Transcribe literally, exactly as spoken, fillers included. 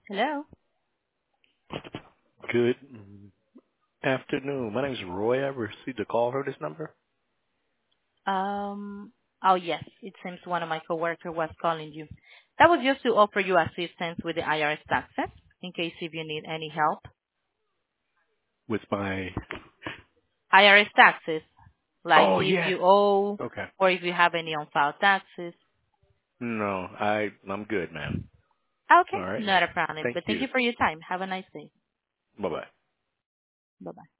Hello. Good afternoon. My name is Roy. I received a call for this number. Um. Oh yes, it seems one of my coworkers was calling you. That was just to offer you assistance with the I R S taxes, in case if you need any help. With my I R S taxes, like Oh if yeah. you owe Okay. or if you have any unfiled taxes. No, I I'm good, man. Okay, All right. not a problem. Thank But thank you. you for your time. Have a nice day. Bye bye. Bye bye.